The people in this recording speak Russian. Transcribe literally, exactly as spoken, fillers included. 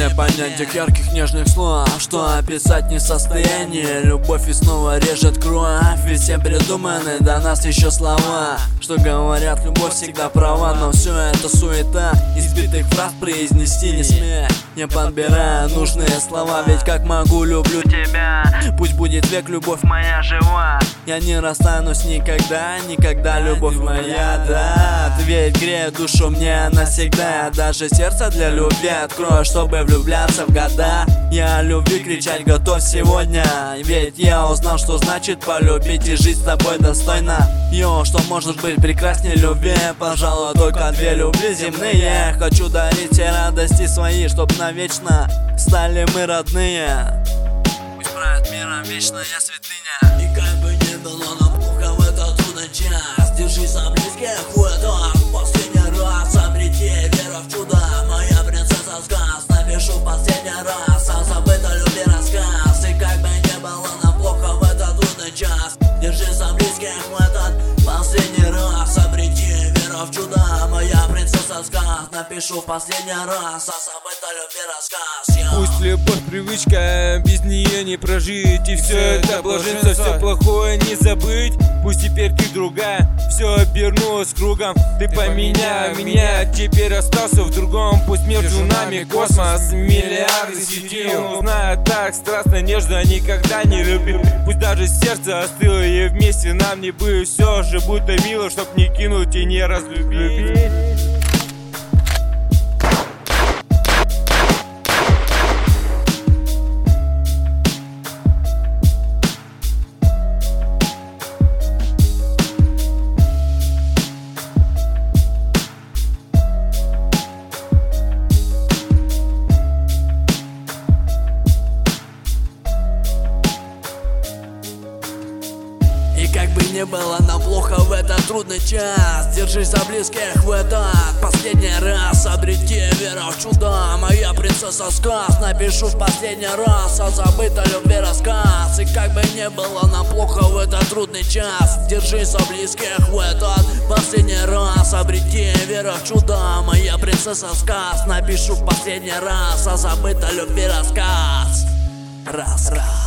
Не понять тех ярких нежных слов, что описать не в состоянии. Любовь и снова режет кровь, ведь все придуманы до нас еще слова, что говорят, любовь всегда права. Но все это суета, избитых фраз произнести не смея, не подбирая нужные слова. Ведь как могу, люблю тебя, пусть будет век, любовь моя жива. Я не расстанусь никогда, никогда, любовь моя, да. Ответь, греет душу мне навсегда. Я даже сердце для любви открою, чтобы влюбляться в года. Я о любви кричать готов сегодня, ведь я узнал, что значит полюбить и жить с тобой достойно. Йо, что может быть прекраснее любви? Пожалуй, только две любви земные. Хочу дарить все радости свои, чтоб навечно стали мы родные. Пусть правит миром вечная святыня. И как бы ни было нам плохо в этот трудный час, держись за близких в этот последний раз. Обрети веру в чудо, моя принцесса сказ. Напишу в последний раз о забытой любви рассказ. И как бы ни было нам плохо в этот трудный час, держись за близких в этот последний раз. Обрети веру в чудо, моя принцесса сказ. Напишу в последний раз о забытой любви рассказ. Я... Пусть любовь привычка, без нее не прожить. И все это блаженство, все плохое не забыть. Пусть теперь ты другая, все обернулось кругом. Ты поменяй меня, теперь остался в другом. Пусть между нами космос, миллиарды светил. Но знаю, так страстно, нежно, никогда не любил. Пусть даже сердце остыло, и вместе нам не быть. Все же будто мило, чтоб не кинуть и не разлюбить. И как бы ни было нам плохо в этот трудный час, держись за близких в этот последний раз. Обрети веру в чудо, моя принцесса сказ. Напишу в последний раз о забытой любви рассказ. И как бы ни было нам плохо в этот трудный час, держись за близких в этот последний раз. Обрети веру в чудо, моя принцесса сказ. Напишу в последний раз о забытой любви рассказ. Раз, раз.